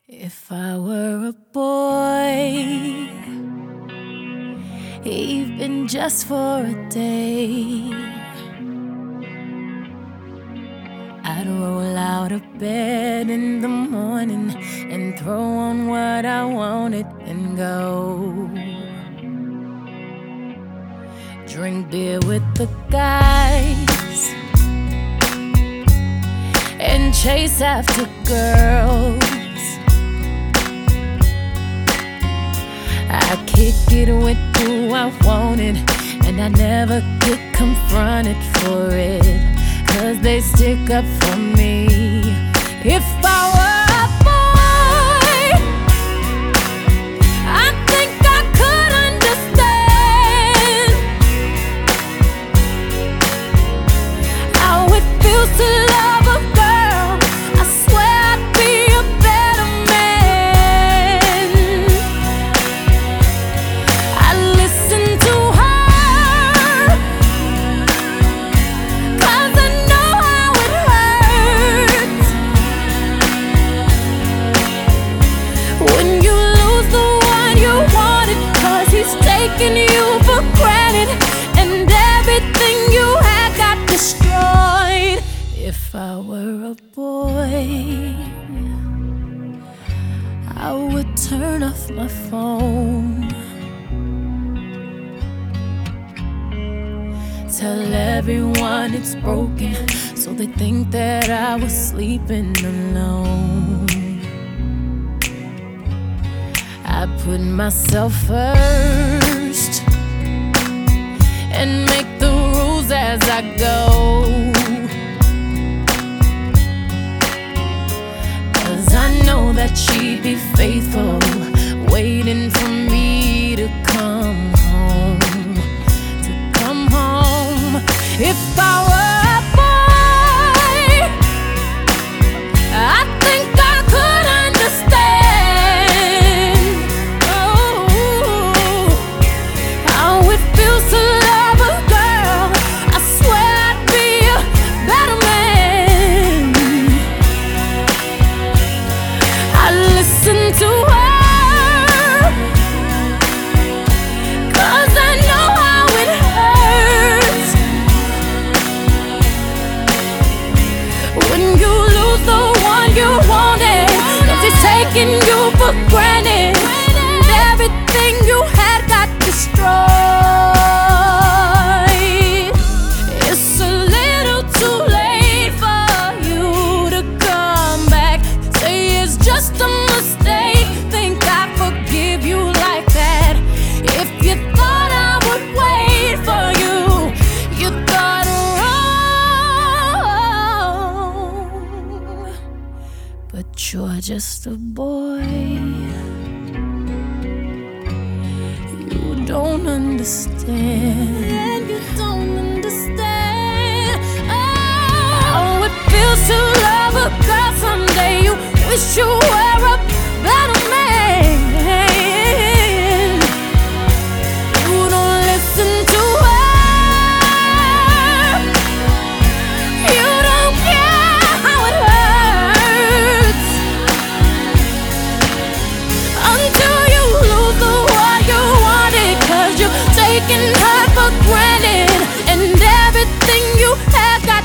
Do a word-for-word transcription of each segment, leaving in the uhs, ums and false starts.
If I were a boy, even just for a day, I'd roll out of bed in the morning and throw on what I wanted and go drink beer with the guys and chase after girls. I kick it with who I wanted, and I never get confronted for it, 'cause they stick up for me. If I were a boy, I think I could understand how it feels to love a girl. I swear I'd be a better man. I listen to her, 'cause I know how it hurts when you lose the one you wanted, 'cause he's taking you for granted and everything you had got destroyed. If I were a boy, I would turn off my phone, tell everyone it's broken, so they think that I was sleeping alone. I put myself first and make the rules as I go, 'cause I know that she'd be faithful, waiting for me to come home, to come home. If I were a boy, I think I could understand oh, how it feels to love a girl. I swear I'd be a better man. I listen to her, 'cause I know how it hurts when you lose the one you wanted, 'cause he's taking you for granted and everything you had got destroyed. It's a little too late for you to come back, say it's just a mistake, think I forgive you like that. If you thought I would wait for you, you thought wrong. But you're just a boy, you don't understand. You don't understand how it feels to love a girl. Someday you wish you were a better man. You don't listen to her, you don't care how it hurts until you lose the one you wanted, 'cause you're taking her for granted and everything you had got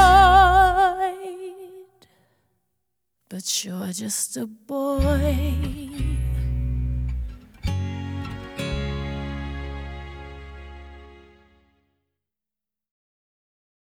destroyed. But you're just a boy,